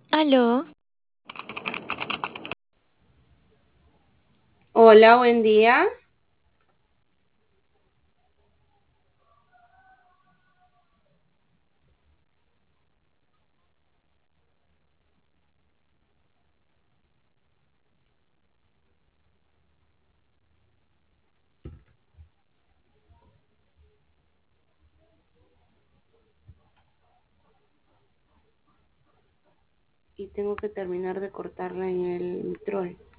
Aló, Hola, buen día. Y tengo que terminar de cortarla en el mitrol.